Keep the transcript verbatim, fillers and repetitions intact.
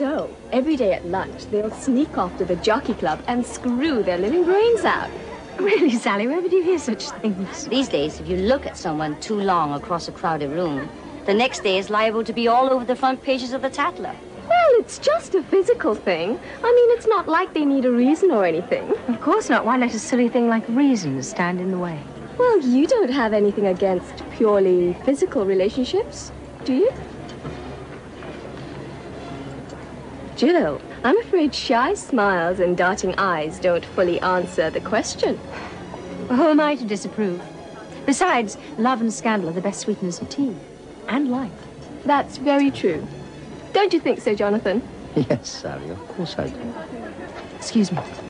so, every day at lunch, they'll sneak off to the jockey club and screw their living brains out. Really, Sally, where would you hear such things? These days, if you look at someone too long across a crowded room, the next day is liable to be all over the front pages of the Tatler. Well, it's just a physical thing. I mean, it's not like they need a reason or anything. Of course not. Why let a silly thing like reason stand in the way? Well, you don't have anything against purely physical relationships, do you? Jill, I'm afraid shy smiles and darting eyes don't fully answer the question. Well, who am I to disapprove? Besides, love and scandal are the best sweeteners of tea. And life. That's very true. Don't you think so, Jonathan? Yes, Sally, of course I do. Excuse me.